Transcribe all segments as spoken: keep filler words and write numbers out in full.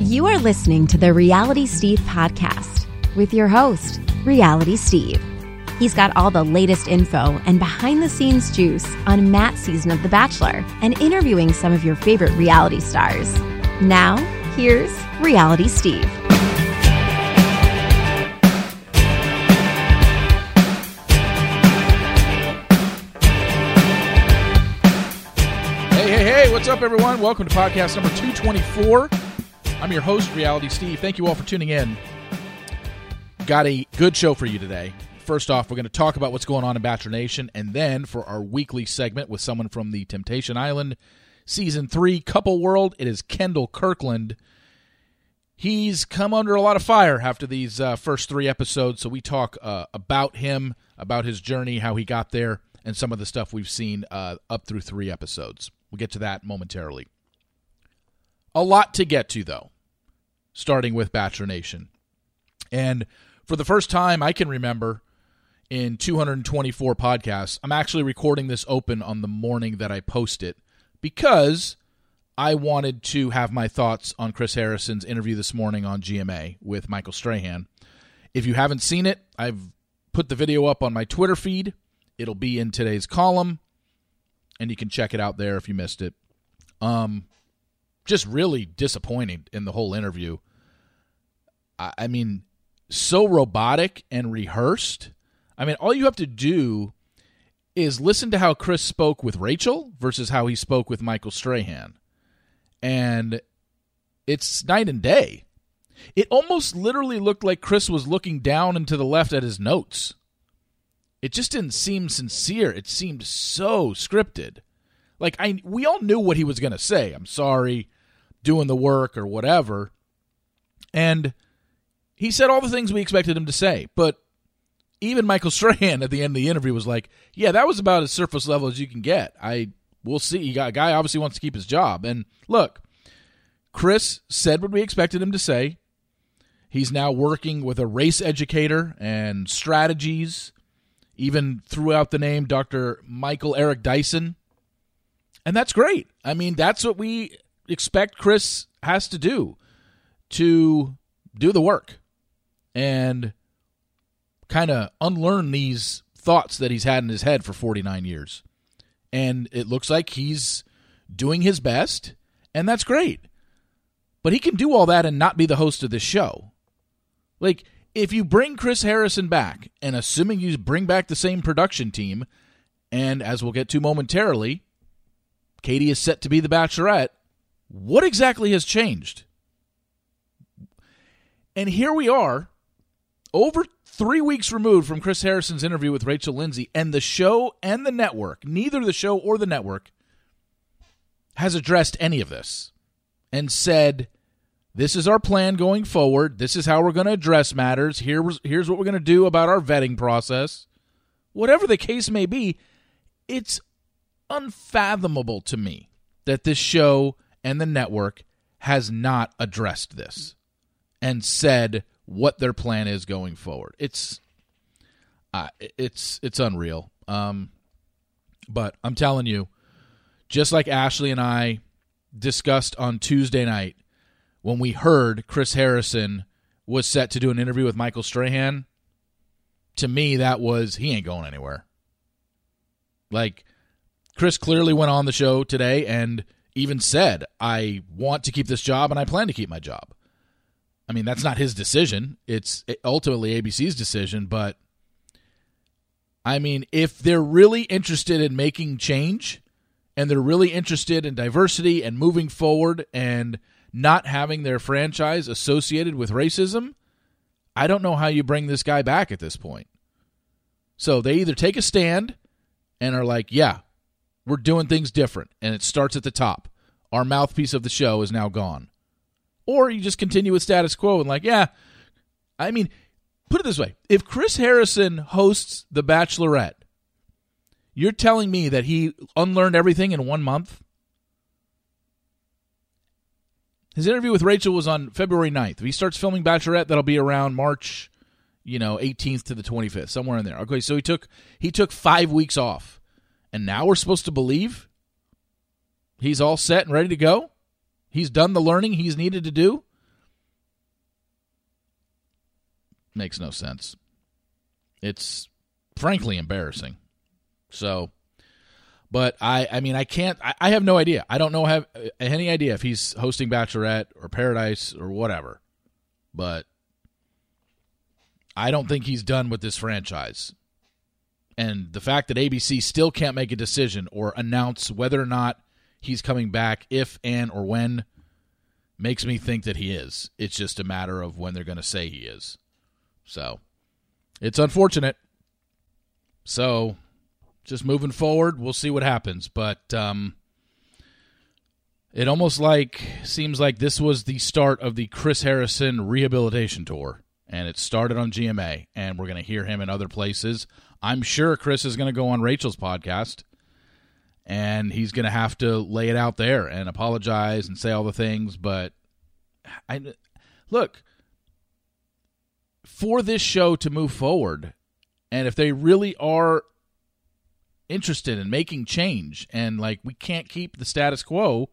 You are listening to the Reality Steve podcast with your host, Reality Steve. He's got all the latest info and behind-the-scenes juice on Matt's season of The Bachelor and interviewing some of your favorite reality stars. Now, here's Reality Steve. Hey, hey, hey, what's up, everyone? Welcome to podcast number two twenty-four. I'm your host, Reality Steve. Thank you all for tuning in. Got a good show for you today. First off, we're going to talk about what's going on in Bachelor Nation, and then for our weekly segment with someone from the Temptation Island, Season three, Couple World, it is Kendall Kirkland. He's come under a lot of fire after these uh, first three episodes, so we talk uh, about him, about his journey, how he got there, and some of the stuff we've seen uh, up through three episodes. We'll get to that momentarily. A lot to get to, though, starting with Bachelor Nation. And for the first time I can remember in two hundred twenty-four podcasts, I'm actually recording this open on the morning that I post it because I wanted to have my thoughts on Chris Harrison's interview this morning on G M A with Michael Strahan. If you haven't seen it, I've put the video up on my Twitter feed. It'll be in today's column, and you can check it out there if you missed it. Um, just really disappointing in the whole interview. I, I mean, so robotic and rehearsed. I mean, all you have to do is listen to how Chris spoke with Rachel versus how he spoke with Michael Strahan. And it's night and day. It almost literally looked like Chris was looking down and to the left at his notes. It just didn't seem sincere. It seemed so scripted. Like, I, we all knew what he was going to say. I'm sorry, doing the work or whatever. And he said all the things we expected him to say, but even Michael Strahan at the end of the interview was like, yeah, that was about as surface level as you can get. I We'll see. A guy obviously wants to keep his job. And look, Chris said what we expected him to say. He's now working with a race educator and strategies, even threw out the name Doctor Michael Eric Dyson. And that's great. I mean, that's what we expect Chris has to do to do the work and kind of unlearn these thoughts that he's had in his head for forty-nine years. And it looks like he's doing his best, and that's great. But he can do all that and not be the host of this show. Like, if you bring Chris Harrison back, and assuming you bring back the same production team, and as we'll get to momentarily, Katie is set to be the Bachelorette, what exactly has changed? And here we are, over three weeks removed from Chris Harrison's interview with Rachel Lindsay, and the show and the network, neither the show or the network, has addressed any of this and said, this is our plan going forward. This is how we're going to address matters. Here, here's what we're going to do about our vetting process. Whatever the case may be, it's unfathomable to me that this show and the network has not addressed this and said what their plan is going forward. It's uh, it's it's unreal. Um, but I'm telling you, just like Ashley and I discussed on Tuesday night when we heard Chris Harrison was set to do an interview with Michael Strahan, to me that was, he ain't going anywhere. Like, Chris clearly went on the show today and even said, I want to keep this job and I plan to keep my job. I mean, that's not his decision. It's ultimately A B C's decision, but I mean, if they're really interested in making change and they're really interested in diversity and moving forward and not having their franchise associated with racism, I don't know how you bring this guy back at this point. So they either take a stand and are like, yeah, we're doing things different, and it starts at the top. Our mouthpiece of the show is now gone. Or you just continue with status quo and like, yeah, I mean, put it this way. If Chris Harrison hosts The Bachelorette, you're telling me that he unlearned everything in one month? His interview with Rachel was on February ninth. If he starts filming Bachelorette, that'll be around March, you know, eighteenth to the twenty-fifth, somewhere in there. Okay, so he took he took five weeks off. And now we're supposed to believe he's all set and ready to go? He's done the learning he's needed to do? makes no sense. It's frankly embarrassing. So, but I, I mean, I can't, I, I have no idea. I don't know, have any idea if he's hosting Bachelorette or Paradise or whatever. But I don't think he's done with this franchise. And the fact that A B C still can't make a decision or announce whether or not he's coming back, if and or when, makes me think that he is. It's just a matter of when they're going to say he is. So, it's unfortunate. So, just moving forward, we'll see what happens. But um, it almost like seems like this was the start of the Chris Harrison rehabilitation tour. And it started on G M A, and we're going to hear him in other places. I'm sure Chris is going to go on Rachel's podcast, and he's going to have to lay it out there and apologize and say all the things. But I, look, for this show to move forward, and if they really are interested in making change, and like we can't keep the status quo,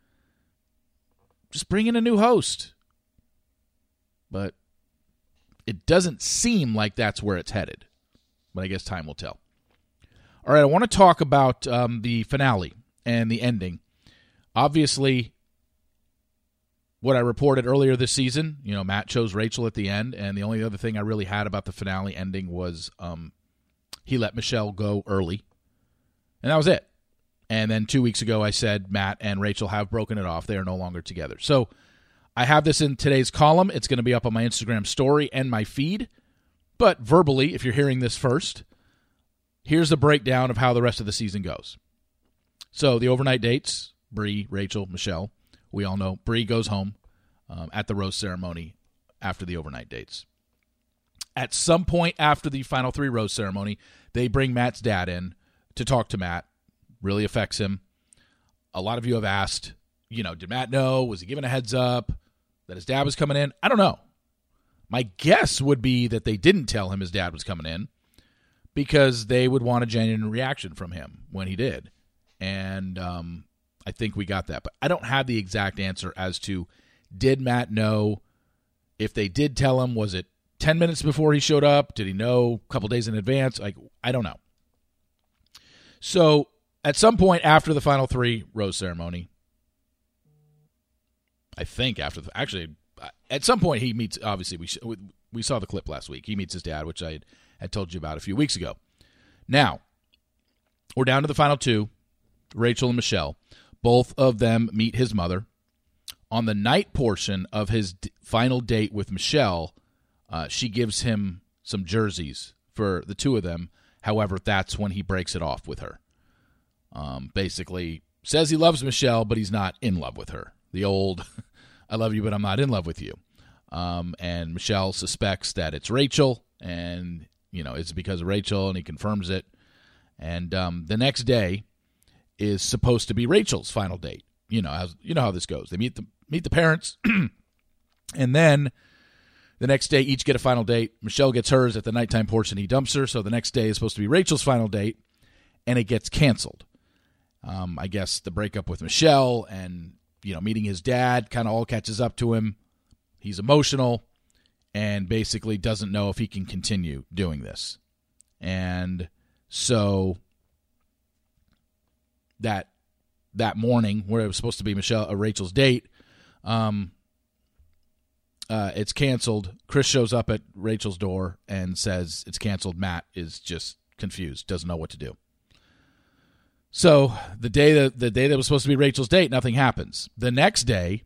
just bring in a new host. But it doesn't seem like that's where it's headed. But I guess time will tell. All right, I want to talk about um, the finale and the ending. Obviously, what I reported earlier this season, you know, Matt chose Rachel at the end, and the only other thing I really had about the finale ending was um, he let Michelle go early, and that was it. And then two weeks ago, I said Matt and Rachel have broken it off. They are no longer together. So I have this in today's column. It's going to be up on my Instagram story and my feed. But verbally, if you're hearing this first, here's a breakdown of how the rest of the season goes. So the overnight dates, Bree, Rachel, Michelle. We all know Bree goes home um, at the rose ceremony after the overnight dates. At some point after the final three rose ceremony, they bring Matt's dad in to talk to Matt. Really affects him. A lot of you have asked, you know, did Matt know? Was he given a heads up that his dad was coming in? I don't know. My guess would be that they didn't tell him his dad was coming in because they would want a genuine reaction from him when he did. And um, I think we got that. But I don't have the exact answer as to did Matt know? If they did tell him, was it ten minutes before he showed up? Did he know a couple days in advance? Like, I don't know. So at some point after the final three rose ceremony, I think after the, actually, at some point he meets, obviously we we saw the clip last week. He meets his dad, which I had, had told you about a few weeks ago. Now, we're down to the final two, Rachel and Michelle. Both of them meet his mother. On the night portion of his d- final date with Michelle, uh, she gives him some jerseys for the two of them. However, that's when he breaks it off with her. Um, basically says he loves Michelle, but he's not in love with her. The old, I love you, but I'm not in love with you. Um, and Michelle suspects that it's Rachel, and, you know, it's because of Rachel, and he confirms it. And um, the next day is supposed to be Rachel's final date. You know, as, you know how this goes. They meet the meet the parents, and then the next day each get a final date. Michelle gets hers at the nighttime portion. He dumps her, so the next day is supposed to be Rachel's final date, and it gets canceled. Um, I guess the breakup with Michelle and, you know, meeting his dad kind of all catches up to him. He's emotional and basically doesn't know if he can continue doing this. And so that that morning where it was supposed to be Michelle uh, Rachel's date, um, uh, it's canceled. Chris shows up at Rachel's door and says it's canceled. Matt is just confused, doesn't know what to do. So the day that the day that was supposed to be Rachel's date, nothing happens. The next day,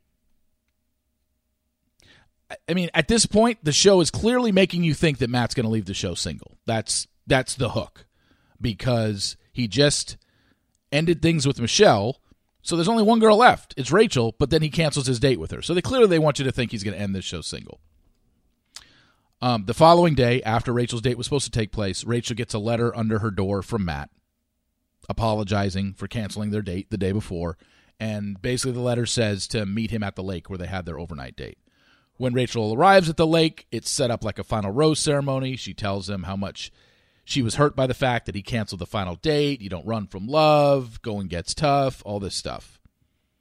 I mean, at this point, the show is clearly making you think that Matt's going to leave the show single. That's that's the hook, because he just ended things with Michelle, so there's only one girl left. It's Rachel, but then he cancels his date with her. So they clearly they want you to think he's going to end this show single. Um, the following day, after Rachel's date was supposed to take place, Rachel gets a letter under her door from Matt, apologizing for canceling their date the day before, and basically the letter says to meet him at the lake where they had their overnight date. When Rachel arrives at the lake, it's set up like a final rose ceremony. She tells him how much she was hurt by the fact that he canceled the final date. You don't run from love. Going gets tough. All this stuff.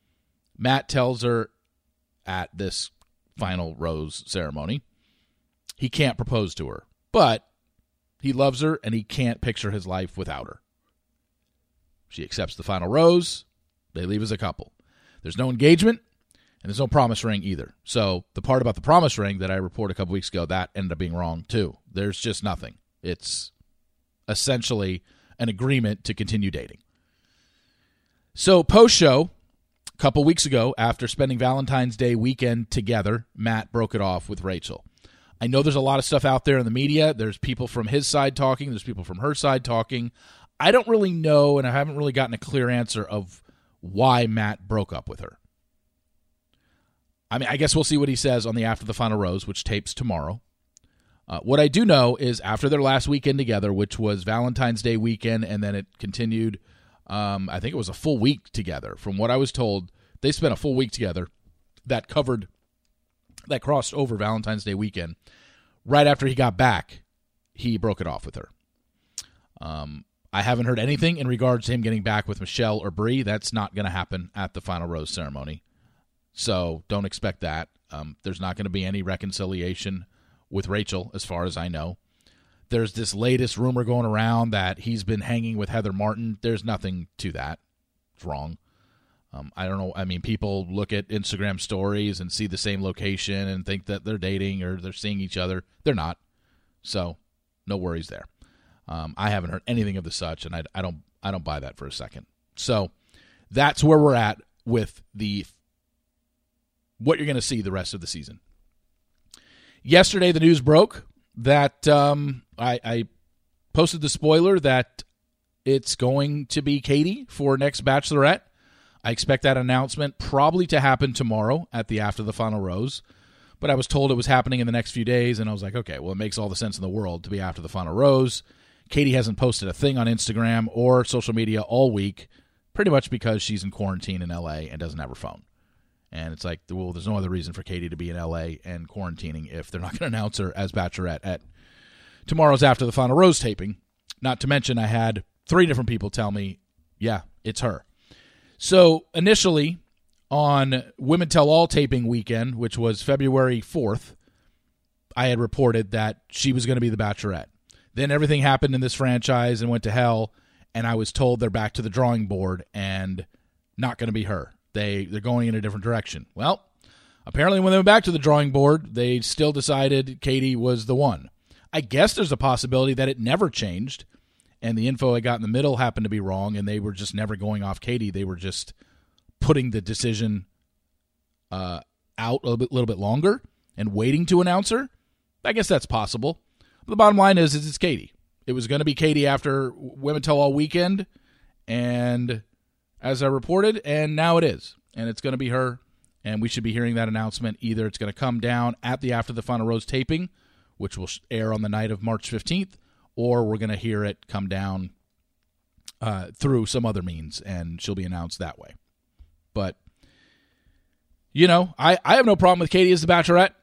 Matt tells her at this final rose ceremony he can't propose to her. But he loves her, and he can't picture his life without her. She accepts the final rose. They leave as a couple. There's no engagement, and there's no promise ring either. So the part about the promise ring that I reported a couple weeks ago, that ended up being wrong too. There's just nothing. It's essentially an agreement to continue dating. So post-show, a couple weeks ago, after spending Valentine's Day weekend together, Matt broke it off with Rachel. I know there's a lot of stuff out there in the media. There's people from his side talking. There's people from her side talking. I don't really know, and I haven't really gotten a clear answer of why Matt broke up with her. I mean, I guess we'll see what he says on the After the Final Rose, which tapes tomorrow. Uh, what I do know is after their last weekend together, which was Valentine's Day weekend, and then it continued, um, I think it was a full week together. From what I was told, they spent a full week together that covered, that crossed over Valentine's Day weekend. Right after he got back, he broke it off with her. Um, I haven't heard anything in regards to him getting back with Michelle or Brie. That's not going to happen at the Final Rose ceremony. So don't expect that. Um, there's not going to be any reconciliation with Rachel, as far as I know. There's this latest rumor going around that he's been hanging with Heather Martin. There's nothing to that. It's wrong. Um, I don't know. I mean, people look at Instagram stories and see the same location and think that they're dating or they're seeing each other. They're not. So no worries there. Um, I haven't heard anything of the such, and I, I don't I don't buy that for a second. So that's where we're at with the what you're going to see the rest of the season. Yesterday, the news broke that um, I, I posted the spoiler that it's going to be Katie for next Bachelorette. I expect that announcement probably to happen tomorrow at the After the Final Rose. But I was told it was happening in the next few days, and I was like, okay, well, it makes all the sense in the world to be After the Final Rose. Katie hasn't posted a thing on Instagram or social media all week, pretty much because she's in quarantine in L A and doesn't have her phone. And it's like, well, there's no other reason for Katie to be in L A and quarantining if they're not going to announce her as Bachelorette at tomorrow's After the Final Rose taping. Not to mention I had three different people tell me, yeah, it's her. So initially on Women Tell All taping weekend, which was February fourth, I had reported that she was going to be the Bachelorette. Then everything happened in this franchise and went to hell, and I was told they're back to the drawing board and not going to be her. They, they're going in a different direction. Well, apparently when they went back to the drawing board, they still decided Katie was the one. I guess there's a possibility that it never changed, and the info I got in the middle happened to be wrong, and they were just never going off Katie. They were just putting the decision uh, out a little bit, little bit longer and waiting to announce her. I guess that's possible. But the bottom line is, is it's Katie. It was going to be Katie after Women Tell All weekend, and as I reported, and now it is. And it's going to be her, and we should be hearing that announcement. Either it's going to come down at the After the Final Rose taping, which will air on the night of March fifteenth, or we're going to hear it come down uh, through some other means, and she'll be announced that way. But, you know, I, I have no problem with Katie as the Bachelorette.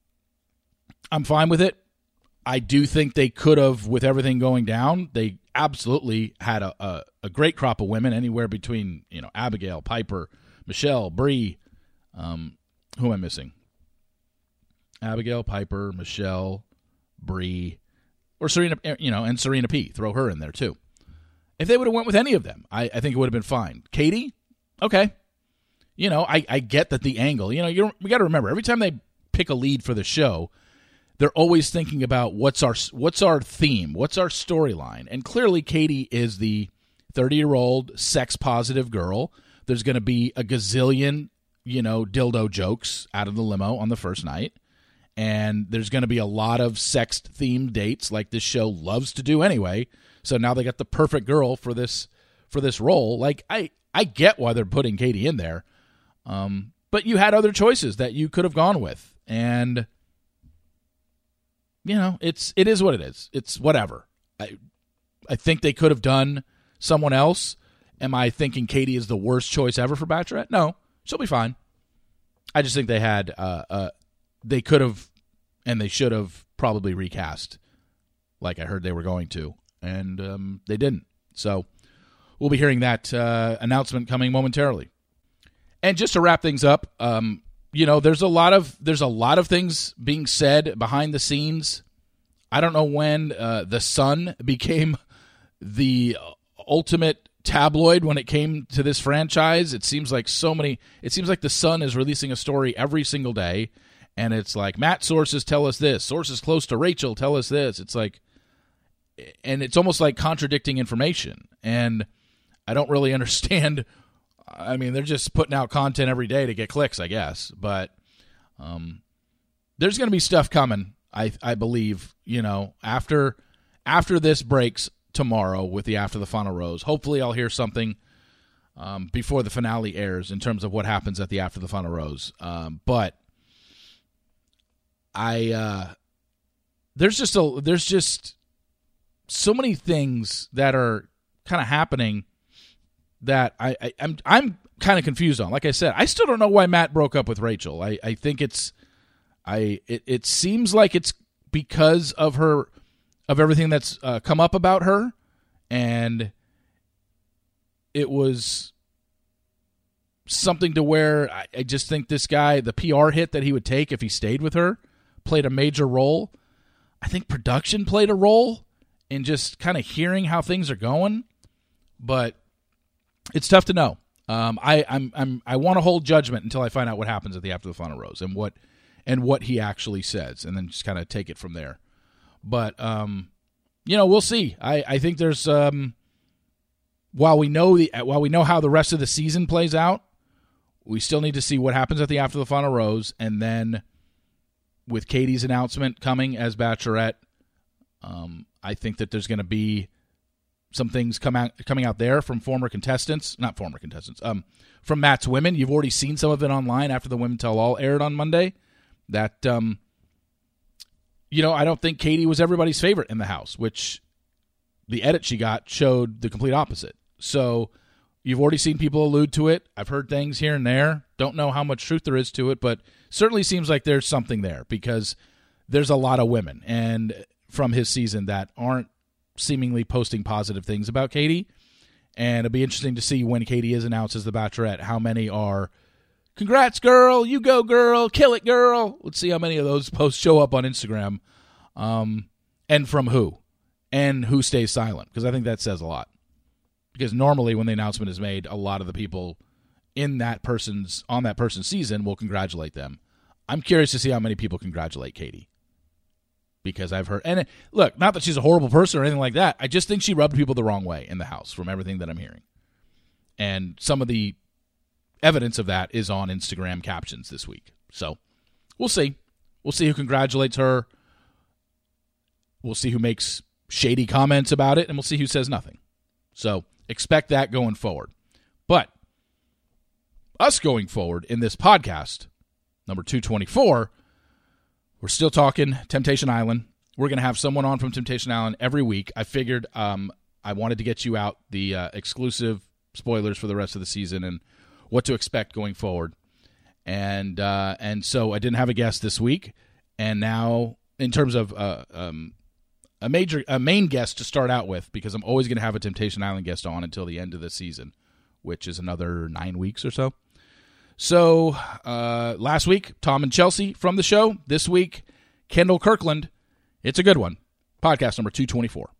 I'm fine with it. I do think they could have, with everything going down, they absolutely had a, a, a great crop of women, anywhere between, you know, Abigail, Piper, Michelle, Brie. Um, who am I missing? Abigail, Piper, Michelle, Brie, or Serena, you know, and Serena P. Throw her in there too. If they would have went with any of them, I, I think it would have been fine. Katie, okay. You know, I, I get that the angle. You know, you're, we got to remember, every time they pick a lead for the show, they're always thinking about what's our what's our theme, what's our storyline. And clearly Katie is the thirty-year-old sex-positive girl. There's going to be a gazillion, you know, dildo jokes out of the limo on the first night. And there's going to be a lot of sex-themed dates like this show loves to do anyway. So now they got the perfect girl for this for this role. Like, I, I get why they're putting Katie in there. Um, but you had other choices that you could have gone with. And you know, it's it is what it is. It's whatever. I I think they could have done someone else. Am I thinking Katie is the worst choice ever for Bachelorette? No, she'll be fine. I just think they had uh, uh they could have and they should have probably recast, like I heard they were going to, and um, they didn't. So we'll be hearing that uh, announcement coming momentarily. And just to wrap things up, um, you know, there's a lot of there's a lot of things being said behind the scenes. I don't know when uh, the Sun became the ultimate tabloid when it came to this franchise. It seems like so many. It seems like the Sun is releasing a story every single day, and it's like Matt sources tell us this, sources close to Rachel tell us this. It's like, and it's almost like contradicting information, and I don't really understand. I mean, they're just putting out content every day to get clicks, I guess. But um, there's going to be stuff coming, I I believe, you know, after after this breaks tomorrow with the After the Final Rose. Hopefully I'll hear something um, before the finale airs in terms of what happens at the After the Final Rose. Um, but I uh, there's just a there's just so many things that are kind of happening that I, I I'm I'm kind of confused on. Like I said, I still don't know why Matt broke up with Rachel. I, I think it's I it, it seems like it's because of her of everything that's uh, come up about her, and it was something to where I, I just think this guy, the P R hit that he would take if he stayed with her, played a major role. I think production played a role in just kind of hearing how things are going, but it's tough to know. Um, I I'm I'm I want to hold judgment until I find out what happens at the After the Final Rose and what and what he actually says, and then just kind of take it from there. But um, you know, we'll see. I, I think there's um, while we know the while we know how the rest of the season plays out, we still need to see what happens at the After the Final Rose, and then with Katie's announcement coming as Bachelorette, um, I think that there's going to be some things come out, coming out there from former contestants, not former contestants, um, from Matt's women. You've already seen some of it online after the Women Tell All aired on Monday. That, um, you know, I don't think Katie was everybody's favorite in the house, which the edit she got showed the complete opposite. So you've already seen people allude to it. I've heard things here and there. Don't know how much truth there is to it, but certainly seems like there's something there because there's a lot of women and from his season that aren't seemingly posting positive things about Katie, and it'll be interesting to see when Katie is announced as the Bachelorette how many are congrats girl, you go girl, kill it girl. Let's see how many of those posts show up on Instagram, um, and from who, and who stays silent, because I think that says a lot. Because normally when the announcement is made, a lot of the people in that person's on that person's season will congratulate them. I'm curious to see how many people congratulate Katie. Because I've heard, and look, not that she's a horrible person or anything like that. I just think she rubbed people the wrong way in the house from everything that I'm hearing. And some of the evidence of that is on Instagram captions this week. So we'll see. We'll see who congratulates her. We'll see who makes shady comments about it, and we'll see who says nothing. So expect that going forward. But us going forward in this podcast, number two twenty-four, we're still talking Temptation Island. We're going to have someone on from Temptation Island every week. I figured um, I wanted to get you out the uh, exclusive spoilers for the rest of the season and what to expect going forward. And uh, and so I didn't have a guest this week. And now, in terms of uh, um, a major, a main guest to start out with, because I'm always going to have a Temptation Island guest on until the end of the season, which is another nine weeks or so. So uh, last week, Tom and Chelsea from the show. This week, Kendall Kirkland. It's a good one. Podcast number two twenty-four.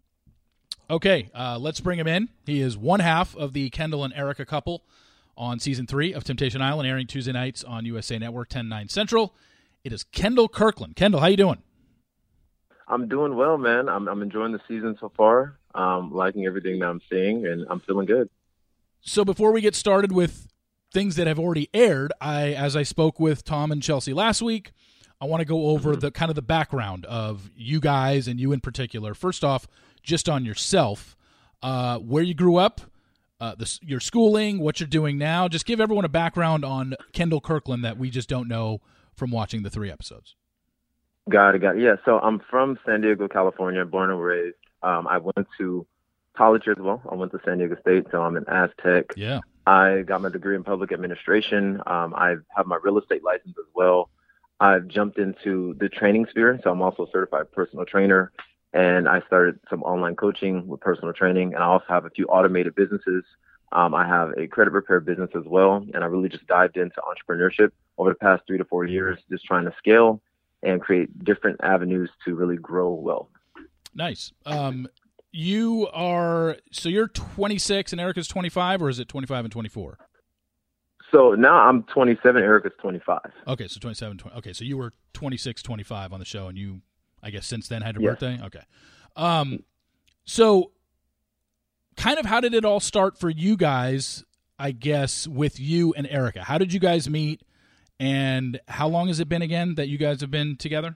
Okay, uh, let's bring him in. He is one half of the Kendall and Erica couple on season three of Temptation Island, airing Tuesday nights on U S A Network, ten, nine Central. It is Kendall Kirkland. Kendall, how you doing? I'm doing well, man. I'm, I'm enjoying the season so far, um, liking everything that I'm seeing, and I'm feeling good. So before we get started with things that have already aired, I, as I spoke with Tom and Chelsea last week, I want to go over the kind of the background of you guys and you in particular. First off, just on yourself, uh, where you grew up, uh, the, your schooling, what you're doing now. Just give everyone a background on Kendall Kirkland that we just don't know from watching the three episodes. Got it, got it. Yeah, so I'm from San Diego, California, born and raised. Um, I went to college as well. I went to San Diego State, so I'm an Aztec. Yeah. I got my degree in public administration. Um, I have my real estate license as well. I've jumped into the training sphere, so I'm also a certified personal trainer, and I started some online coaching with personal training, and I also have a few automated businesses. Um, I have a credit repair business as well, and I really just dived into entrepreneurship over the past three to four years, just trying to scale and create different avenues to really grow wealth. Nice. Um, you are, so you're twenty-six and Erica's twenty-five, or is it twenty-five and twenty-four? So now I'm twenty-seven, Erica's twenty-five. Okay, so twenty-seven, twenty, okay, so you were twenty-six, twenty-five on the show, and you, I guess, since then had your Yes. birthday? Okay. Um, so kind of how did it all start for you guys, I guess, with you and Erica? How did you guys meet, and how long has it been again that you guys have been together?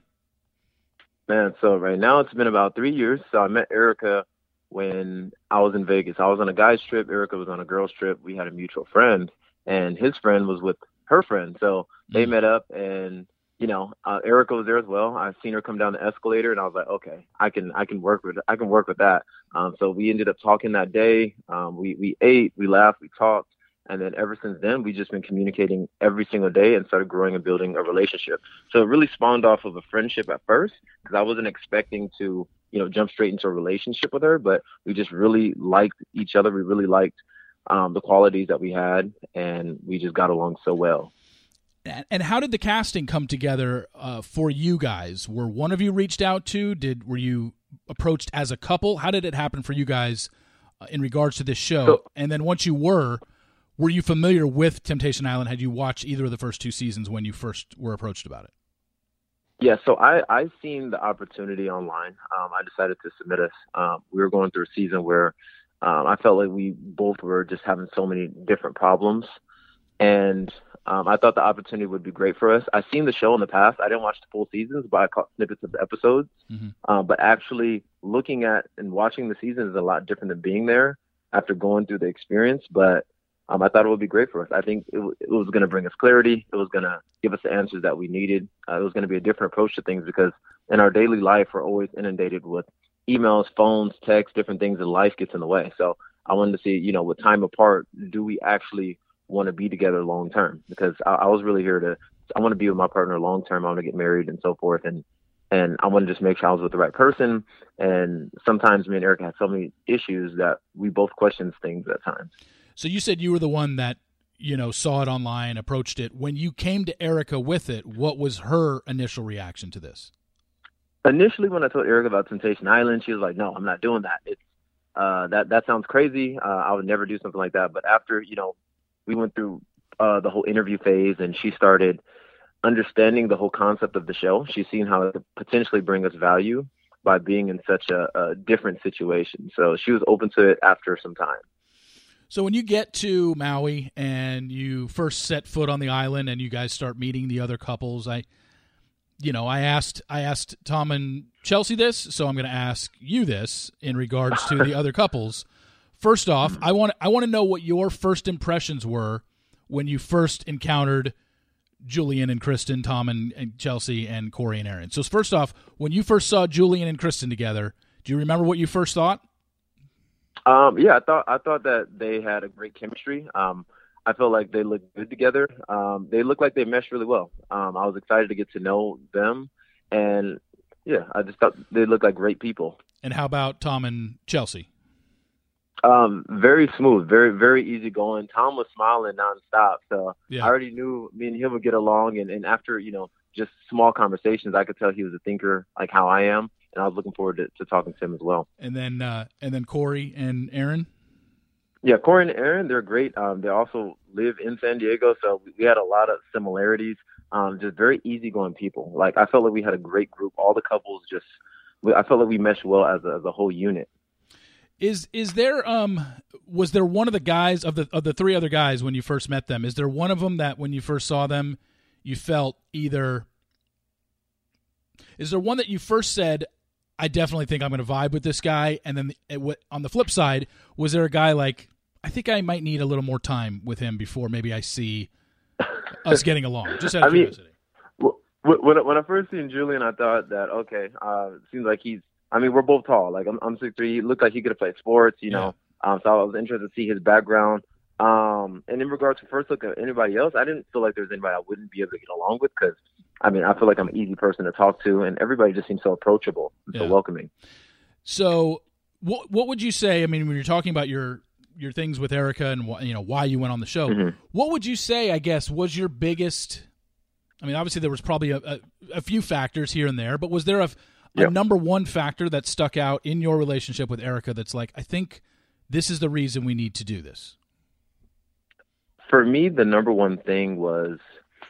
Man, so right now it's been about three years. So I met Erica when I was in Vegas. I was on a guy's trip. Erica was on a girl's trip. We had a mutual friend, and his friend was with her friend. So they Mm-hmm. met up, and you know, uh, Erica was there as well. I've seen her come down the escalator, and I was like, okay, I can, I can work with, I can work with that. Um, so we ended up talking that day. Um, we we ate, we laughed, we talked. And then ever since then, we've just been communicating every single day and started growing and building a relationship. So it really spawned off of a friendship at first, because I wasn't expecting to, you know, jump straight into a relationship with her, but we just really liked each other. We really liked um, the qualities that we had, and we just got along so well. And how did the casting come together uh, for you guys? Were one of you reached out to? Did were you approached as a couple? How did it happen for you guys uh, in regards to this show? So, and then once you were, were you familiar with Temptation Island? Had you watched either of the first two seasons when you first were approached about it? Yeah, so I I seen the opportunity online. Um, I decided to submit us. Um, we were going through a season where um, I felt like we both were just having so many different problems, and um, I thought the opportunity would be great for us. I've seen the show in the past. I didn't watch the full seasons, but I caught snippets of the episodes. Mm-hmm. Uh, but actually looking at and watching the season is a lot different than being there after going through the experience. But Um, I thought it would be great for us. I think it, w- it was going to bring us clarity. It was going to give us the answers that we needed. Uh, it was going to be a different approach to things, because in our daily life, we're always inundated with emails, phones, texts, different things, and life gets in the way. So I wanted to see, you know, with time apart, do we actually want to be together long term? Because I, I was really here to, I want to be with my partner long term. I want to get married and so forth. And, and I want to just make sure I was with the right person. And sometimes me and Erica had so many issues that we both questioned things at times. So you said you were the one that, you know, saw it online, approached it. When you came to Erica with it, what was her initial reaction to this? Initially, when I told Erica about Temptation Island, she was like, no, I'm not doing that. It's, uh, that, that sounds crazy. Uh, I would never do something like that. But after, you know, we went through uh, the whole interview phase, and she started understanding the whole concept of the show. She's seen how it could potentially bring us value by being in such a, a different situation. So she was open to it after some time. So when you get to Maui and you first set foot on the island and you guys start meeting the other couples, I, you know, I asked, I asked Tom and Chelsea this, so I'm going to ask you this in regards to the other couples. First off, I want, I want to know what your first impressions were when you first encountered Julian and Kristen, Tom and, and Chelsea, and Corey and Aaron. So first off, when you first saw Julian and Kristen together, do you remember what you first thought? Um, yeah, I thought I thought that they had a great chemistry. Um, I felt like they looked good together. Um, they looked like they meshed really well. Um, I was excited to get to know them, and yeah, I just thought they looked like great people. And how about Tom and Chelsea? Um, very smooth, very very easy going. Tom was smiling nonstop, so Yeah. I already knew me and him would get along. And, and after you know just small conversations, I could tell he was a thinker like how I am. And I was looking forward to, to talking to him as well. And then, uh, and then Corey and Aaron. Yeah, Corey and Aaron, they're great. Um, they also live in San Diego, so we had a lot of similarities. Um, just very easygoing people. Like I felt like we had a great group. All the couples just, we, I felt like we meshed well as a, as a whole unit. Is is there um was there one of the guys of the of the three other guys when you first met them? Is there one of them that when you first saw them, you felt either? Is there one that you first said, I definitely think I'm going to vibe with this guy, and then it, on the flip side, was there a guy like, I think I might need a little more time with him before maybe I see us getting along? Just out of I mean, curiosity. When, when I first seen Julian, I thought that, okay, uh, it seems like he's, I mean, we're both tall. Like, I'm, I'm six three. He looked like he could have played sports, you know. Yeah. Um, so I was interested to see his background. Um, and in regards to first look at anybody else, I didn't feel like there was anybody I wouldn't be able to get along with, because I mean, I feel like I'm an easy person to talk to, and everybody just seems so approachable and Yeah. so welcoming. So, what what would you say? I mean, when you're talking about your your things with Erica and wh- you know why you went on the show, Mm-hmm. what would you say? I guess was your biggest I mean, obviously there was probably a, a, a few factors here and there, but was there a, a Yep. number one factor that stuck out in your relationship with Erica that's like, I think this is the reason we need to do this? For me, the number one thing was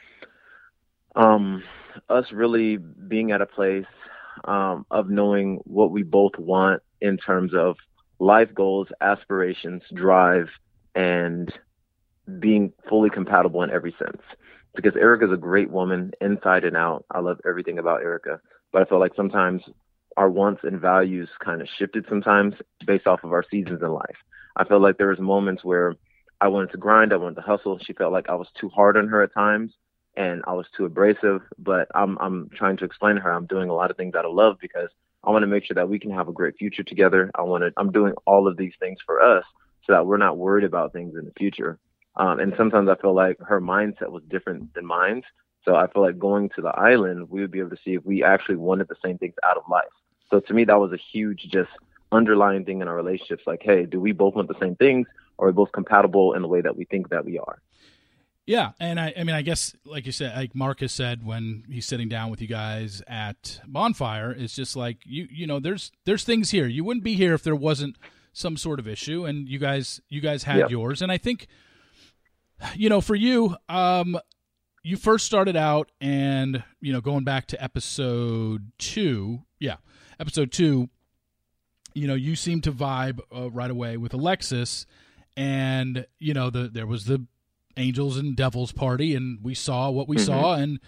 um, us really being at a place um, of knowing what we both want in terms of life goals, aspirations, drive, and being fully compatible in every sense. Because Erica's a great woman inside and out. I love everything about Erica. But I feel like sometimes our wants and values kind of shifted sometimes based off of our seasons in life. I felt like there was moments where I wanted to grind, I wanted to hustle. She felt like I was too hard on her at times and I was too abrasive. But I'm I'm trying to explain to her I'm doing a lot of things out of love because I want to make sure that we can have a great future together. I want to I'm doing all of these things for us so that we're not worried about things in the future. Um, and sometimes I feel like her mindset was different than mine. So I feel like going to the island, we would be able to see if we actually wanted the same things out of life. So to me, that was a huge just underlying thing in our relationships. Like, hey, do we both want the same things? Or are we both compatible in the way that we think that we are? Yeah, and I, I mean, I guess, like you said, like Marcus said when he's sitting down with you guys at Bonfire, it's just like, you you know, there's there's things here. You wouldn't be here if there wasn't some sort of issue, and you guys you guys had Yeah. yours. And I think, you know, for you, um, you first started out, and, you know, going back to episode two, yeah, episode two, you know, you seemed to vibe uh, right away with Alexis, and, you know, the there was the Angels and Devils party, and we saw what we Mm-hmm. saw, and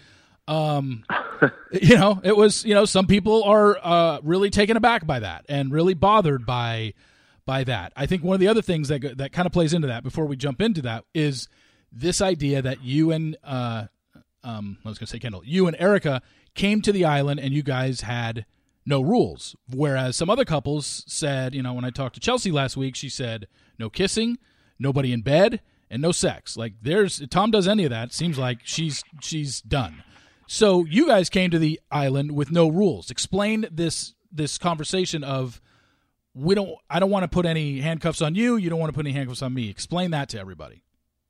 um, you know, it was, you know, some people are uh, really taken aback by that and really bothered by by that. I think one of the other things that that kind of plays into that before we jump into that is this idea that you and uh, um, I was going to say Kendall, you and Erica came to the island and you guys had no rules, whereas some other couples said, you know, when I talked to Chelsea last week, she said no kissing, nobody in bed, and no sex. Like, there's Tom does any of that, it seems like she's she's done. So you guys came to the island with no rules. Explain this this conversation of we don't I don't want to put any handcuffs on you, you don't want to put any handcuffs on me. Explain that to everybody.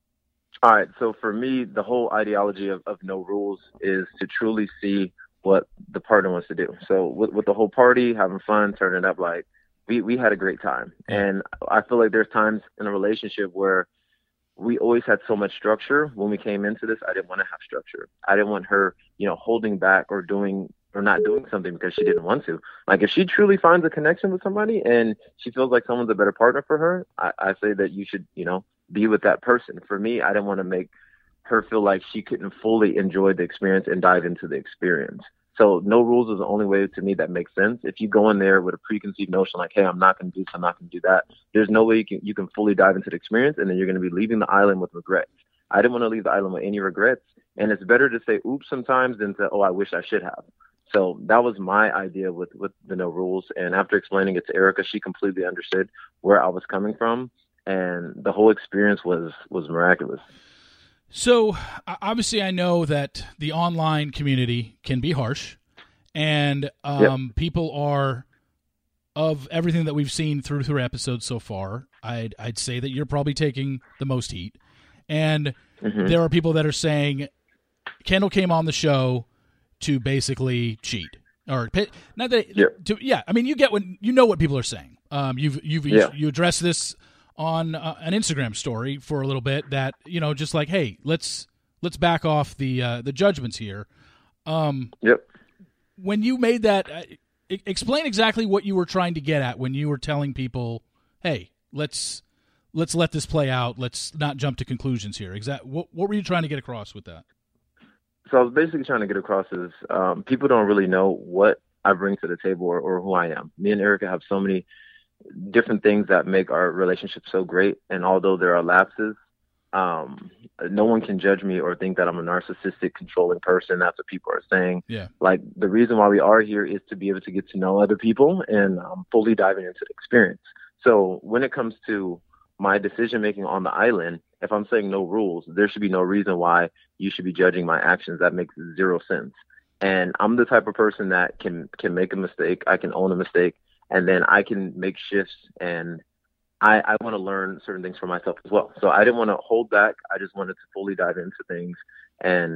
All right. So for me, the whole ideology of, of no rules is to truly see what the partner wants to do. So with, with the whole party, having fun, turning up, like we, we had a great time. And I feel like there's times in a relationship where we always had so much structure. When we came into this, I didn't want to have structure. I didn't want her, you know, holding back or doing or not doing something because she didn't want to. Like, if she truly finds a connection with somebody and she feels like someone's a better partner for her, I, I say that you should, you know, be with that person. For me, I didn't want to make her feel like she couldn't fully enjoy the experience and dive into the experience. So no rules is the only way to me that makes sense. If you go in there with a preconceived notion like, hey, I'm not going to do this, I'm not going to do that, there's no way you can, you can fully dive into the experience, and then you're going to be leaving the island with regrets. I didn't want to leave the island with any regrets, and it's better to say oops sometimes than to, oh, I wish I should have. So that was my idea with, with the no rules. And after explaining it to Erica, she completely understood where I was coming from, and the whole experience was was miraculous. So obviously I know that the online community can be harsh, and um, yep. people are, of everything that we've seen through through episodes so far, I'd, I'd say that you're probably taking the most heat. And mm-hmm. there are people that are saying Kendall came on the show to basically cheat. Or not that, yep. to, yeah, I mean, you get what, you know what people are saying. Um, you've, you've, yeah. you addressed this on uh, an Instagram story for a little bit that, you know, just like, hey, let's let's back off the uh, the judgments here. Um, yep. When you made that, uh, explain exactly what you were trying to get at when you were telling people, hey, let's let's let this play out. Let's not jump to conclusions here. Exact. What, what were you trying to get across with that? So I was basically trying to get across is um, people don't really know what I bring to the table or, or who I am. Me and Erica have so many different things that make our relationship so great. And although there are lapses, um, no one can judge me or think that I'm a narcissistic, controlling person. That's what people are saying. Yeah. Like, the reason why we are here is to be able to get to know other people and um, fully diving into the experience. So when it comes to my decision-making on the island, if I'm saying no rules, there should be no reason why you should be judging my actions. That makes zero sense. And I'm the type of person that can, can make a mistake. I can own a mistake. And then I can make shifts, and I, I want to learn certain things for myself as well. So I didn't want to hold back. I just wanted to fully dive into things. And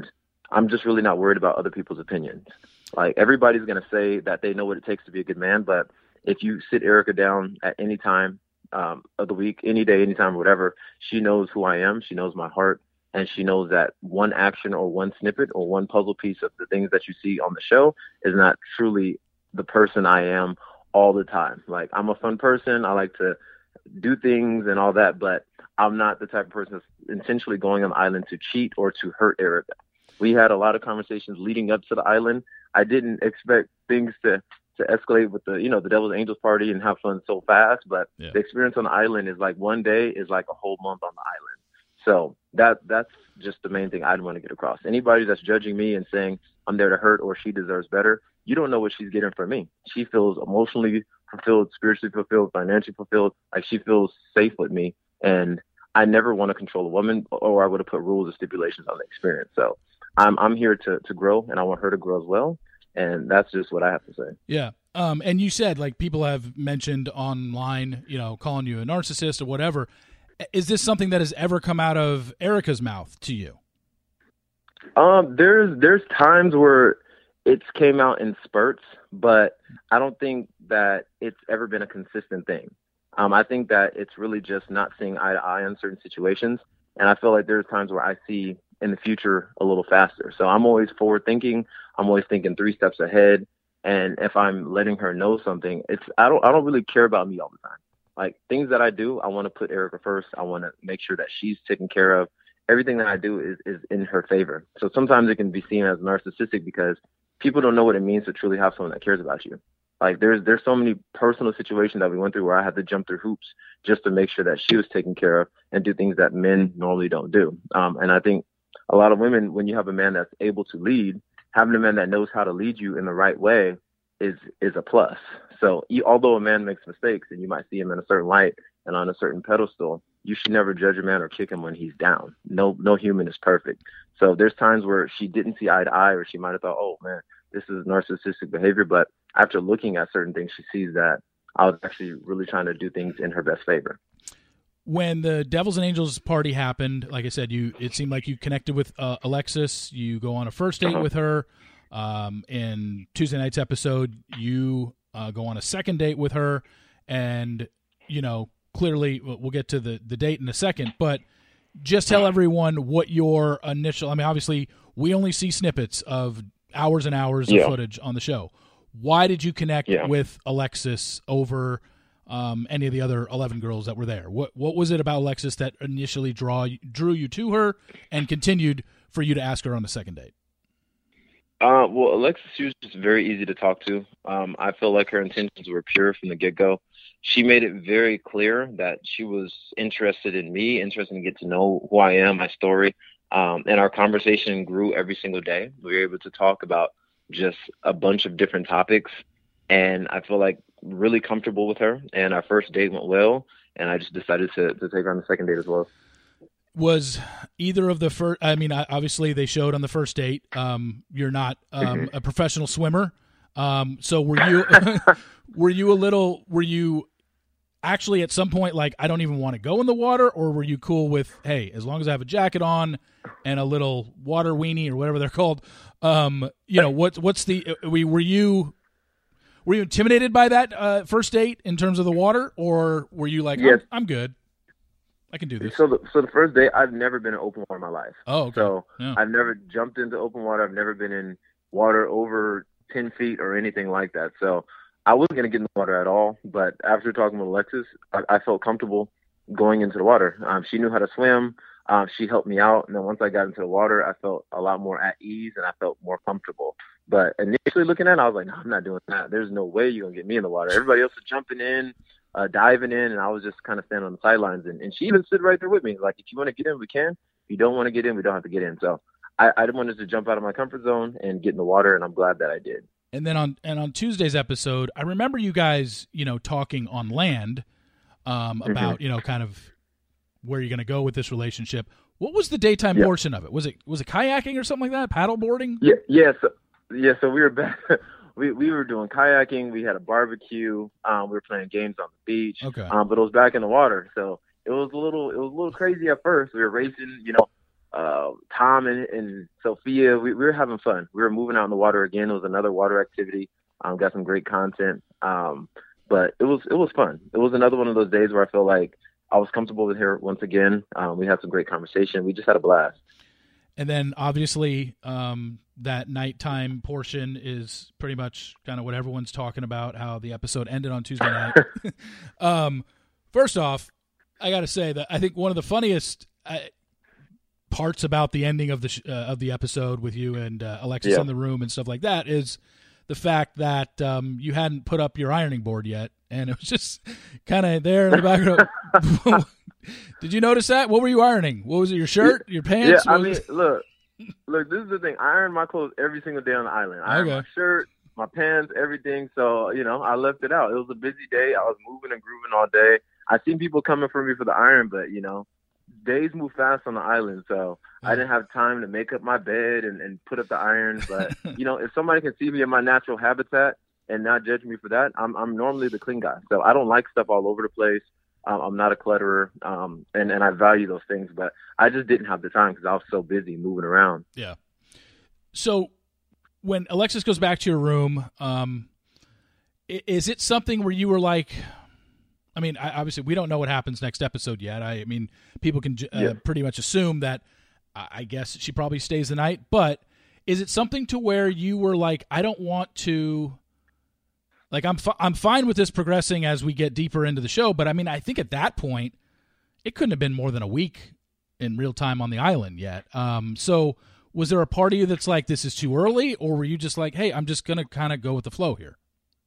I'm just really not worried about other people's opinions. Like, everybody's going to say that they know what it takes to be a good man, but if you sit Erica down at any time um, of the week, any day, anytime, whatever, she knows who I am. She knows my heart. And she knows that one action or one snippet or one puzzle piece of the things that you see on the show is not truly the person I am all the time. Like, I'm a fun person. I like to do things and all that, but I'm not the type of person that's intentionally going on the island to cheat or to hurt Erica. We had a lot of conversations leading up to the island. I didn't expect things to, to escalate with the, you know, the Devil's Angels party and have fun so fast, but yeah. The experience on the island is like one day is like a whole month on the island. So that that's just the main thing I'd want to get across. Anybody that's judging me and saying I'm there to hurt or she deserves better, you don't know what she's getting from me. She feels emotionally fulfilled, spiritually fulfilled, financially fulfilled. Like, she feels safe with me. And I never want to control a woman, or I would have put rules and stipulations on the experience. So I'm I'm here to, to grow, and I want her to grow as well. And that's just what I have to say. Yeah. Um, and you said, like, people have mentioned online, you know, calling you a narcissist or whatever. Is this something that has ever come out of Erica's mouth to you? Um, there's there's times where it's came out in spurts, but I don't think that it's ever been a consistent thing. Um, I think that it's really just not seeing eye to eye on certain situations. And I feel like there's times where I see in the future a little faster. So I'm always forward thinking. I'm always thinking three steps ahead. And if I'm letting her know something, it's I don't I don't really care about me all the time. Like, things that I do, I want to put Erica first. I want to make sure that she's taken care of. Everything that I do is, is in her favor. So sometimes it can be seen as narcissistic because people don't know what it means to truly have someone that cares about you. Like, there's there's so many personal situations that we went through where I had to jump through hoops just to make sure that she was taken care of and do things that men normally don't do. Um, and I think a lot of women, when you have a man that's able to lead, having a man that knows how to lead you in the right way is is a plus. So you, although a man makes mistakes and you might see him in a certain light and on a certain pedestal, you should never judge a man or kick him when he's down. No, no human is perfect. So there's times where she didn't see eye to eye, or she might have thought, oh man, this is narcissistic behavior. But after looking at certain things, she sees that I was actually really trying to do things in her best favor. When the Devils and Angels party happened, like I said, you it seemed like you connected with uh, Alexis. You go on a first date uh-huh. with her. Um, in Tuesday night's episode, you uh, go on a second date with her, and, you know, clearly we'll get to the, the date in a second, but just tell everyone what your initial, I mean, obviously we only see snippets of hours and hours yeah. of footage on the show. Why did you connect yeah. with Alexis over um, any of the other eleven girls that were there? What what was it about Alexis that initially draw drew you to her and continued for you to ask her on the second date? Uh, well, Alexis, she was just very easy to talk to. Um, I feel like her intentions were pure from the get-go. She made it very clear that she was interested in me, interested in get to know who I am, my story. Um, and our conversation grew every single day. We were able to talk about just a bunch of different topics. And I feel like really comfortable with her. And our first date went well. And I just decided to, to take her on the second date as well. Was either of the first, I mean, obviously they showed on the first date, um, you're not um, a professional swimmer. Um, so were you, were you a little, were you actually at some point like, I don't even want to go in the water, or were you cool with, hey, as long as I have a jacket on and a little water weenie or whatever they're called, um, you know, what, what's the, we, were you, were you intimidated by that uh, first date in terms of the water, or were you like, yes. I'm, I'm good, I can do this? So the, so the first day, I've never been in open water in my life. Oh, okay. So yeah. I've never jumped into open water. I've never been in water over ten feet or anything like that. So I wasn't going to get in the water at all. But after talking with Alexis, I, I felt comfortable going into the water. Um, she knew how to swim. Um, she helped me out. And then once I got into the water, I felt a lot more at ease and I felt more comfortable. But initially looking at it, I was like, no, I'm not doing that. There's no way you're going to get me in the water. Everybody else is jumping in. Uh, diving in, and I was just kind of standing on the sidelines, and, and she even stood right there with me. Like, if you want to get in, we can. If you don't want to get in, we don't have to get in. So I, I wanted to jump out of my comfort zone and get in the water, and I'm glad that I did. And then on and on Tuesday's episode, I remember you guys, you know, talking on land um, about, mm-hmm. you know, kind of where you're going to go with this relationship. What was the daytime yeah. portion of it? Was it was it kayaking or something like that? Paddle boarding? Yeah, yeah. So, yeah, so we were back. We we were doing kayaking. We had a barbecue. Um, we were playing games on the beach. Okay. Um, but it was back in the water, so it was a little it was a little crazy at first. We were racing, you know, uh, Tom and, and Sophia, we, we were having fun. We were moving out in the water again. It was another water activity. Um, got some great content. Um, but it was it was fun. It was another one of those days where I feel like I was comfortable with her once again. Um, we had some great conversation. We just had a blast. And then obviously um, that nighttime portion is pretty much kind of what everyone's talking about, how the episode ended on Tuesday night. um, first off, I got to say that I think one of the funniest uh, parts about the ending of the sh- uh, of the episode with you and uh, Alexis yeah. in the room and stuff like that is the fact that um, you hadn't put up your ironing board yet, and it was just kind of there in the background. Did you notice that? What were you ironing? What was it, your shirt, your pants? Yeah, I What mean, was it? look, look, this is the thing. I iron my clothes every single day on the island. I iron Okay. my shirt, my pants, everything. So, you know, I left it out. It was a busy day. I was moving and grooving all day. I seen people coming for me for the iron, but, you know, days move fast on the island. So Yeah. I didn't have time to make up my bed and, and put up the iron. But, you know, if somebody can see me in my natural habitat and not judge me for that, I'm I'm normally the clean guy. So I don't like stuff all over the place. Um, I'm not a clutterer, um, and, and I value those things, but I just didn't have the time because I was so busy moving around. Yeah. So when Alexis goes back to your room, um, i- is it something where you were like, I mean, I, obviously we don't know what happens next episode yet. I, I mean, people can uh, Yeah. pretty much assume that I, I guess she probably stays the night, but is it something to where you were like, I don't want to, like, I'm, fi- I'm fine with this progressing as we get deeper into the show, but I mean, I think at that point, it couldn't have been more than a week in real time on the island yet. Um, so was there a part of you that's like, this is too early, or were you just like, hey, I'm just going to kind of go with the flow here?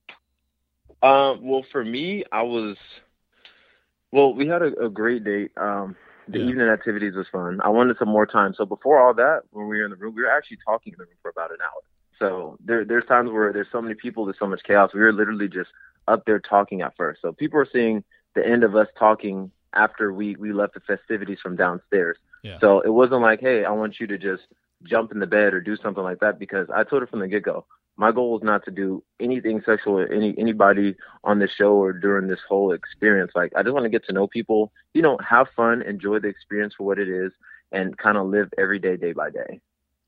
Um, well, for me, I was, well, we had a, a great date. Um, the Yeah. evening activities was fun. I wanted some more time. So before all that, when we were in the room, we were actually talking in the room for about an hour. So there, there's times where there's so many people, there's so much chaos. We were literally just up there talking at first. So people are seeing the end of us talking after we, we left the festivities from downstairs. Yeah. So it wasn't like, hey, I want you to just jump in the bed or do something like that, because I told her from the get-go, my goal was not to do anything sexual with any anybody on the show or during this whole experience. Like, I just want to get to know people, you know, have fun, enjoy the experience for what it is, and kind of live every day, day by day.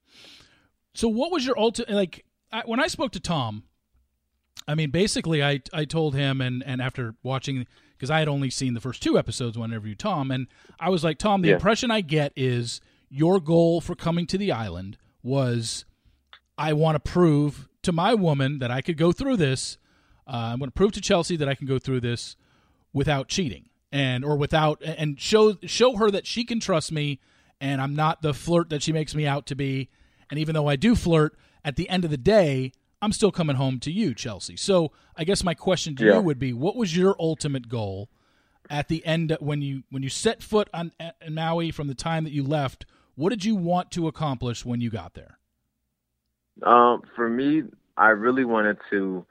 So what was your ultimate, like, I, when I spoke to Tom, I mean, basically I, I told him, and, and after watching, because I had only seen the first two episodes when I interviewed Tom, and I was like, Tom, the Yeah. impression I get is your goal for coming to the island was, I want to prove to my woman that I could go through this. Uh, I'm going to prove to Chelsea that I can go through this without cheating, and or without, and show show her that she can trust me, and I'm not the flirt that she makes me out to be. And even though I do flirt, at the end of the day, I'm still coming home to you, Chelsea. So I guess my question to Yeah. you would be, what was your ultimate goal at the end when you when you set foot on in Maui from the time that you left? What did you want to accomplish when you got there? Um, for me, I really wanted to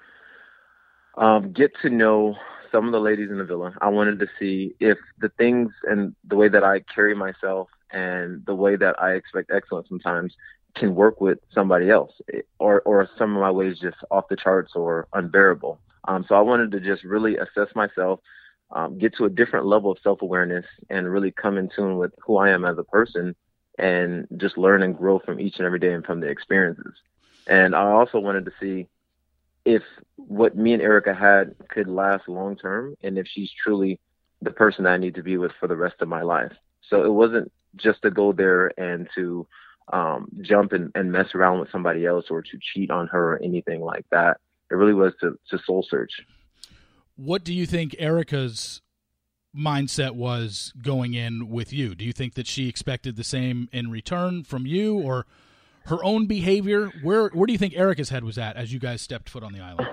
um, get to know some of the ladies in the villa. I wanted to see if the things and the way that I carry myself and the way that I expect excellence sometimes can work with somebody else, or, or some of my ways just off the charts or unbearable. Um, so I wanted to just really assess myself, um, get to a different level of self-awareness, and really come in tune with who I am as a person, and just learn and grow from each and every day and from the experiences. And I also wanted to see if what me and Erica had could last long term, and if she's truly the person that I need to be with for the rest of my life. So it wasn't just to go there and to um, jump and, and mess around with somebody else, or to cheat on her or anything like that. It really was to, to soul search. What do you think Erica's mindset was going in with you? Do you think that she expected the same in return from you, or her own behavior? Where where do you think Erica's head was at as you guys stepped foot on the island?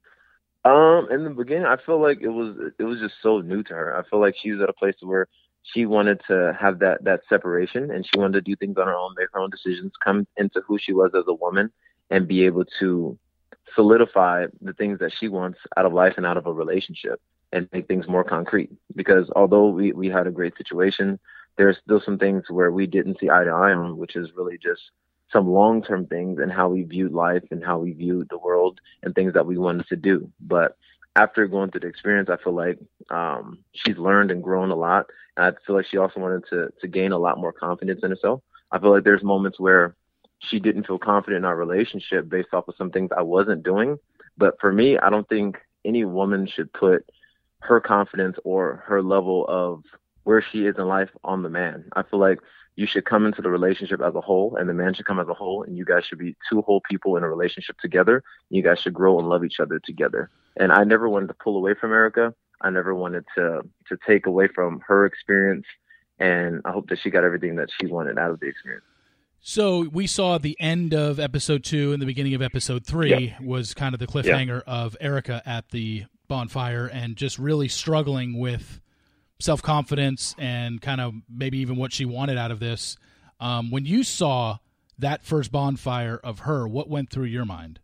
Um, in the beginning, I feel like it was it was just so new to her. I feel like she was at a place where she wanted to have that that separation, and she wanted to do things on her own, make her own decisions, come into who she was as a woman, and be able to solidify the things that she wants out of life and out of a relationship, and make things more concrete. Because although we, we had a great situation, there's still some things where we didn't see eye to eye on, which is really just some long-term things and how we viewed life and how we viewed the world and things that we wanted to do. But after going through the experience, I feel like um, she's learned and grown a lot. And I feel like she also wanted to, to gain a lot more confidence in herself. I feel like there's moments where she didn't feel confident in our relationship based off of some things I wasn't doing. But for me, I don't think any woman should put her confidence or her level of where she is in life on the man. I feel like you should come into the relationship as a whole, and the man should come as a whole, and you guys should be two whole people in a relationship together. You guys should grow and love each other together. And I never wanted to pull away from Erica. I never wanted to to take away from her experience, and I hope that she got everything that she wanted out of the experience. So we saw the end of episode two and the beginning of episode three yeah. was kind of the cliffhanger yeah. of Erica at the bonfire and just really struggling with self-confidence and kind of maybe even what she wanted out of this. Um, when you saw that first bonfire of her, what went through your mind?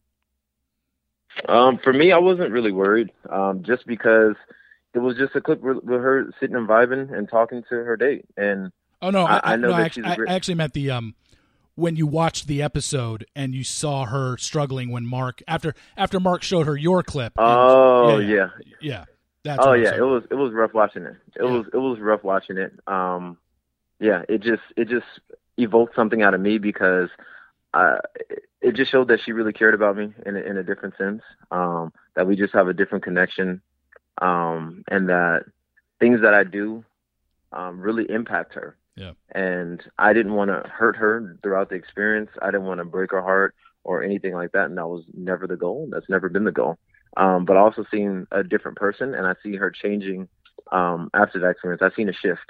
Um, for me, I wasn't really worried, um, just because it was just a clip with her sitting and vibing and talking to her date. And oh no, I, I I know no, that I, she's I, a great... I actually meant the um, when you watched the episode and you saw her struggling when Mark after after Mark showed her your clip. Oh and, yeah, yeah, yeah. yeah. That's oh yeah, it was it was rough watching it. It yeah. was it was rough watching it. Um, yeah, it just it just evoked something out of me because uh, it just showed that she really cared about me in a, in a different sense. Um, that we just have a different connection, um, and that things that I do um, really impact her. Yeah. And I didn't want to hurt her throughout the experience. I didn't want to break her heart or anything like that, and that was never the goal. That's never been the goal. Um, but also seeing a different person, and I see her changing um, after that experience. I've seen a shift.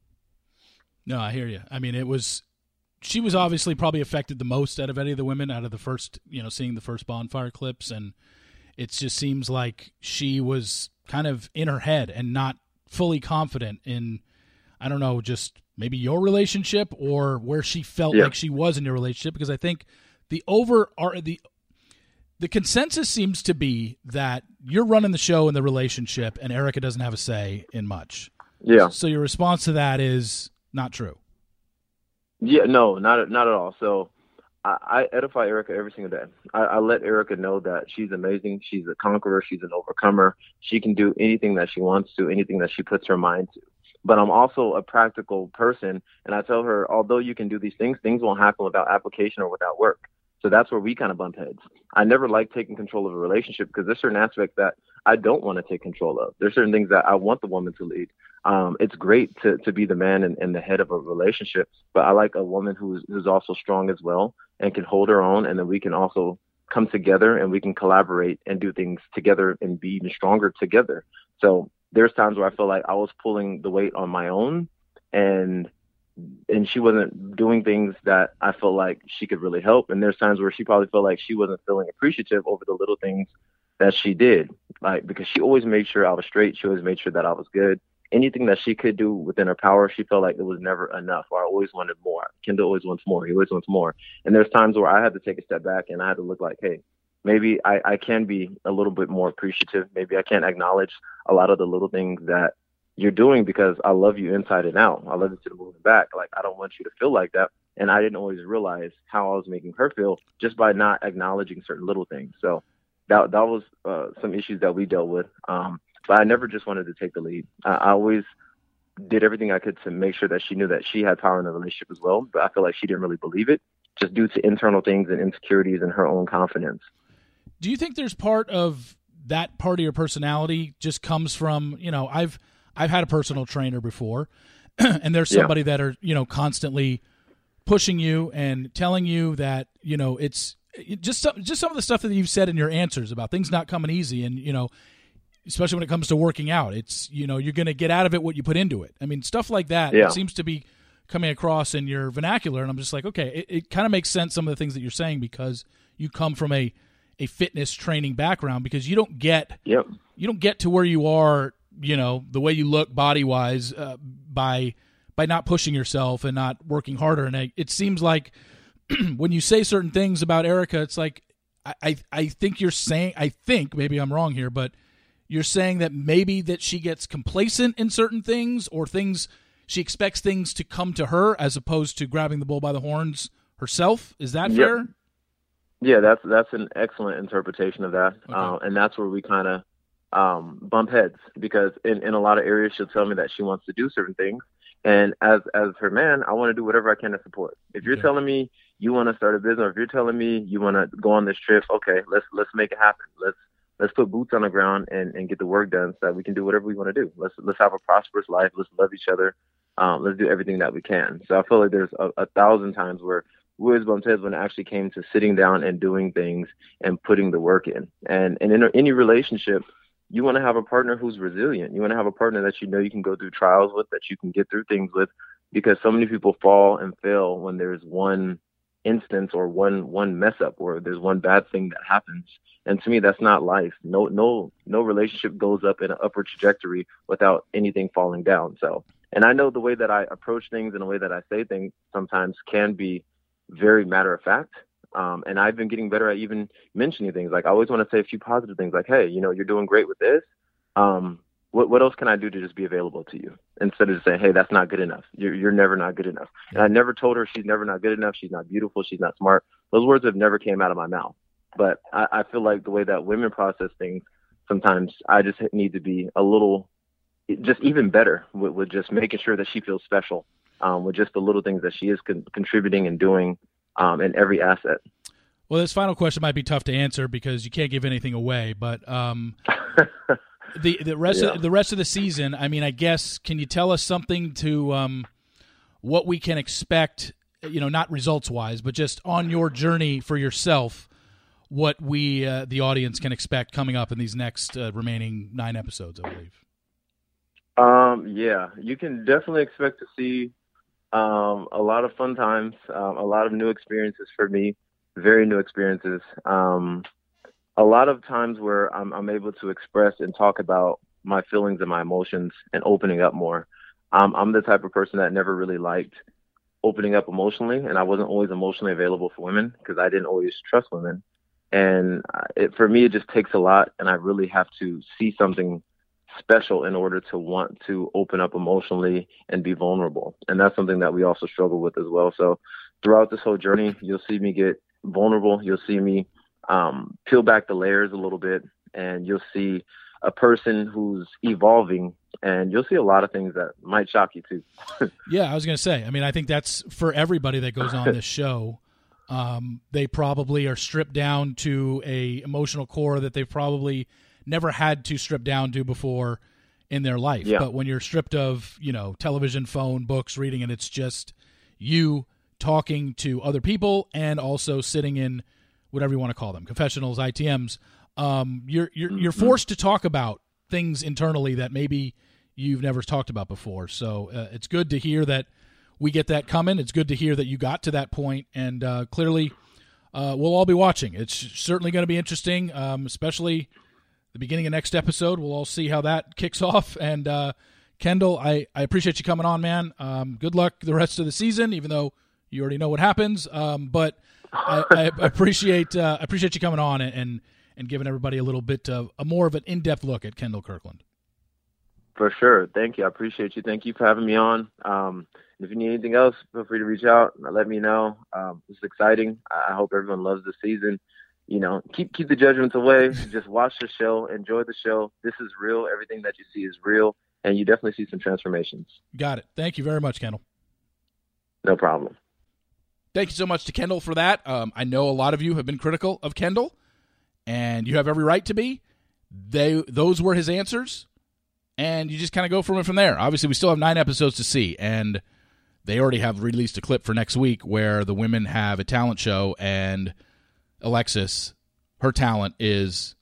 No, I hear you. I mean, it was she was obviously probably affected the most out of any of the women out of the first, you know, seeing the first bonfire clips, and it just seems like she was kind of in her head and not fully confident in, I don't know, just maybe your relationship or where she felt yeah. like she was in your relationship, because I think the over are the the consensus seems to be that you're running the show in the relationship and Erica doesn't have a say in much. Yeah. So your response to that is not true. Yeah, no, not not at all. So I, I edify Erica every single day. I, I let Erica know that she's amazing. She's a conqueror. She's an overcomer. She can do anything that she wants to, anything that she puts her mind to. But I'm also a practical person, and I tell her, although you can do these things, things won't happen without application or without work. So that's where we kind of bump heads. I never like taking control of a relationship because there's certain aspects that I don't want to take control of. There's certain things that I want the woman to lead. Um, it's great to, to be the man and, and the head of a relationship, but I like a woman who's, who's also strong as well and can hold her own, and then we can also come together and we can collaborate and do things together and be even stronger together. So there's times where I feel like I was pulling the weight on my own, and and she wasn't doing things that I felt like she could really help. And there's times where she probably felt like she wasn't feeling appreciative over the little things that she did, like because she always made sure I was straight. She always made sure that I was good. Anything that she could do within her power, she felt like it was never enough, or I always wanted more. Kendall always wants more. He always wants more. And there's times where I had to take a step back and I had to look like, hey, maybe I, I can be a little bit more appreciative. Maybe I can acknowledge a lot of the little things that you're doing because I love you inside and out. I love you to the moon and back. Like, I don't want you to feel like that. And I didn't always realize how I was making her feel just by not acknowledging certain little things. So that that was uh, some issues that we dealt with. Um, but I never just wanted to take the lead. I, I always did everything I could to make sure that she knew that she had power in the relationship as well. But I feel like she didn't really believe it just due to internal things and insecurities and her own confidence. Do you think there's part of that part of your personality just comes from, you know, I've I've had a personal trainer before, and there's somebody yeah. that are, you know, constantly pushing you and telling you that, you know, it's it just some, just some of the stuff that you've said in your answers about things not coming easy, and, you know, especially when it comes to working out, it's, you know, you're going to get out of it what you put into it. I mean, stuff like that yeah. it seems to be coming across in your vernacular, and I'm just like, okay, it, it kind of makes sense, some of the things that you're saying, because you come from a a fitness training background, because you don't get yep. you don't get to where you are, you know, the way you look body wise uh, by by not pushing yourself and not working harder. And I, it seems like when you say certain things about Erica, it's like I, I I think you're saying I think maybe I'm wrong here, but you're saying that maybe that she gets complacent in certain things, or things she expects things to come to her as opposed to grabbing the bull by the horns herself. Is that yep. fair? Yeah, that's that's an excellent interpretation of that, Okay. uh, and that's where we kind of um, bump heads because in, in a lot of areas she'll tell me that she wants to do certain things. And as as her man, I want to do whatever I can to support. If you're okay. telling me you want to start a business, or if you're telling me you want to go on this trip, okay, let's let's make it happen. Let's let's put boots on the ground and, and get the work done so that we can do whatever we want to do. Let's let's have a prosperous life. Let's love each other. Um, let's do everything that we can. So I feel like there's a, a thousand times where we always bumped heads when it actually came to sitting down and doing things and putting the work in. And and in any relationship, you want to have a partner who's resilient. You want to have a partner that you know you can go through trials with, that you can get through things with, because so many people fall and fail when there's one instance or one one mess up or there's one bad thing that happens. And to me, that's not life. No no no relationship goes up in an upward trajectory without anything falling down. So, and I know the way that I approach things and the way that I say things sometimes can be very matter of fact. Um, and I've been getting better at even mentioning things. Like I always want to say a few positive things like, hey, you know, you're doing great with this. Um, what what else can I do to just be available to you? Instead of just saying, hey, that's not good enough. You're, you're never not good enough. And I never told her she's never not good enough. She's not beautiful. She's not smart. Those words have never came out of my mouth. But I, I feel like the way that women process things, sometimes I just need to be a little, just even better with, with just making sure that she feels special um, with just the little things that she is con- contributing and doing um, in every asset. Well, this final question might be tough to answer because you can't give anything away, but um, the the rest yeah. of the rest of the season, I mean, I guess, can you tell us something to um, what we can expect, you know, not results wise, but just on your journey for yourself, what we, uh, the audience, can expect coming up in these next uh, remaining nine episodes, I believe? Um, yeah, you can definitely expect to see um, a lot of fun times, um, a lot of new experiences for me, very new experiences. Um, a lot of times where I'm, I'm able to express and talk about my feelings and my emotions and opening up more. Um, I'm the type of person that never really liked opening up emotionally, and I wasn't always emotionally available for women because I didn't always trust women. And it, for me, it just takes a lot, and I really have to see something special in order to want to open up emotionally and be vulnerable. And that's something that we also struggle with as well. So throughout this whole journey, you'll see me get vulnerable. You'll see me um, peel back the layers a little bit, and you'll see a person who's evolving, and you'll see a lot of things that might shock you too. Yeah, I was going to say, I mean, I think that's for everybody that goes on this show. Um, they probably are stripped down to a emotional core that they've probably never had to strip down to before in their life. Yeah. But when you're stripped of, you know, television, phone, books, reading, and it's just you talking to other people and also sitting in whatever you want to call them, confessionals, I T Ms, um, you're you're mm-hmm. you're forced to talk about things internally that maybe you've never talked about before. So uh, it's good to hear that we get that coming. It's good to hear that you got to that point, and uh, clearly uh, we'll all be watching. It's certainly going to be interesting, um, especially the beginning of next episode. We'll all see how that kicks off. And uh, Kendall, I, I appreciate you coming on, man. Um, good luck the rest of the season, even though you already know what happens. Um, but I, I appreciate uh, I appreciate you coming on and, and and giving everybody a little bit of a more of an in-depth look at Kendall Kirkland. For sure. Thank you. I appreciate you. Thank you for having me on. Um, if you need anything else, feel free to reach out and let me know. Um, it's exciting. I hope everyone loves the season. You know, keep keep the judgments away. Just watch the show. Enjoy the show. This is real. Everything that you see is real, and you definitely see some transformations. Got it. Thank you very much, Kendall. No problem. Thank you so much to Kendall for that. Um, I know a lot of you have been critical of Kendall, and you have every right to be. They those were his answers. And you just kind of go from it from there. Obviously, we still have nine episodes to see, and they already have released a clip for next week where the women have a talent show, and Alexis, her talent is,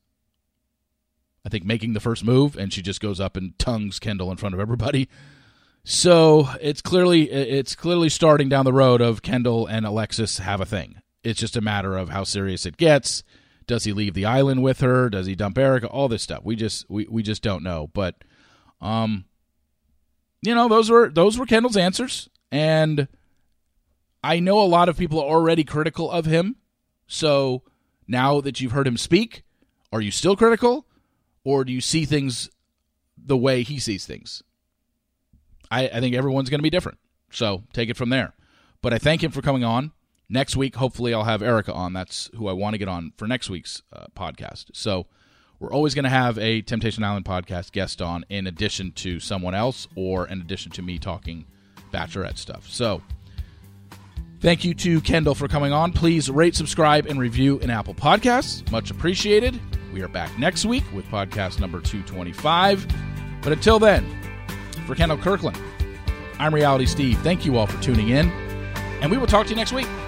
I think, making the first move, and she just goes up and tongues Kendall in front of everybody. So it's clearly it's clearly starting down the road of Kendall and Alexis have a thing. It's just a matter of how serious it gets. Does he leave the island with her? Does he dump Erica? All this stuff. We just we, we just don't know, but. Um, you know, those were those were Kendall's answers, and I know a lot of people are already critical of him. So now that you've heard him speak, are you still critical, or do you see things the way he sees things? I, I think everyone's going to be different, so take it from there. But I thank him for coming on. Next week, hopefully, I'll have Erica on. That's who I want to get on for next week's uh, podcast. So. we're always going to have a Temptation Island podcast guest on in addition to someone else or in addition to me talking Bachelorette stuff. So thank you to Kendall for coming on. Please rate, subscribe, and review in Apple Podcasts. Much appreciated. We are back next week with podcast number two twenty-five. But until then, for Kendall Kirkland, I'm Reality Steve. Thank you all for tuning in, and we will talk to you next week.